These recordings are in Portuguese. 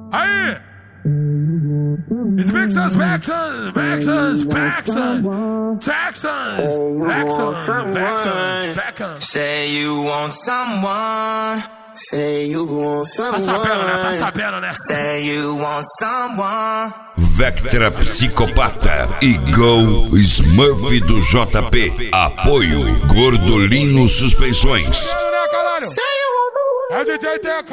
Aí! Smixers, Maxons, Maxons, Maxons, Jacksons, Maxons, Maxons, Maxons. Say you want someone. Say you want someone. Tá sabendo, né? Say you want someone. Vectra Psicopata e Go Smurf do JP. Apoio Gordolino Suspensões. É DJ TK.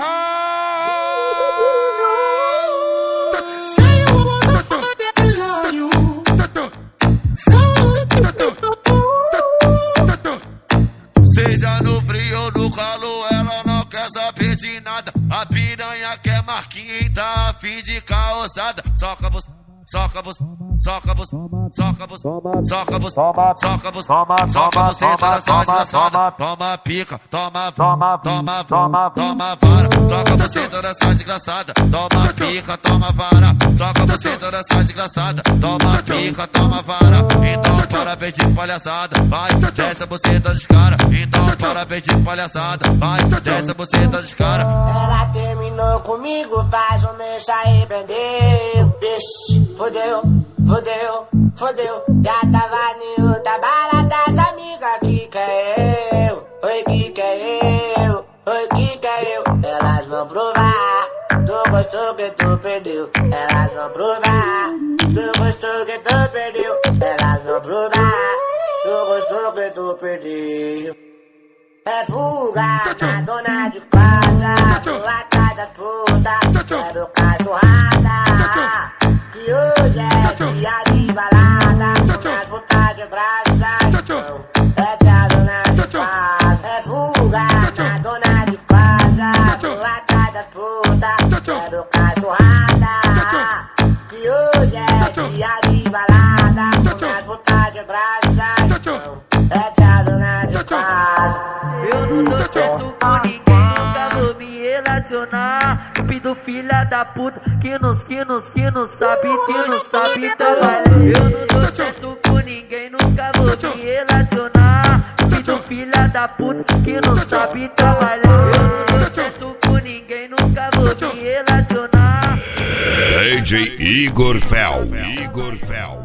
Seja no frio ou no calor, ela não quer saber de nada. A piranha quer marquinha e tá a fim de caosada. Soca você, soca você, soca você, soca você, soca você, soca você, soca você, toda só desgraçada. Toma pica, toma vara. Soca você toda só desgraçada. Toma pica, toma vara. Soca você toda só desgraçada. Toma pica, toma vara. Então parabéns de palhaçada. Vai, desce você dos cara. Então parabéns de palhaçada. Vai, desce você dos cara. Ela terminou comigo, faz um mês aí, prendeu. Vixe, fodeu, fodeu, fodeu. Já tava em outra balada, as amigas que quer eu. Oi, que eu, oi, que eu. Elas vão provar, tu gostou que tu perdeu. Elas vão provar, tu gostou que tu perdeu. Elas vão provar, tu gostou que tu perdeu. É fuga na dona de casa, tô atrás das putas, quero cachorrada. Que hoje é dia de balada, as putas de graça, é que a dona de casa. É fuga na dona de casa, tô atrás das putas, quero cachorrada. Que hoje é dia de balada, as putas de graça, é que a dona de casa. Eu não dou certo com ninguém, nunca vou me relacionar. Cupido filha da puta, que não sabe trabalhar. Eu não dou certo com ninguém, nunca vou me relacionar. Cupido filha da puta, que não sabe trabalhar. Eu não dou certo com ninguém, nunca vou me relacionar. DJ Igor Fel.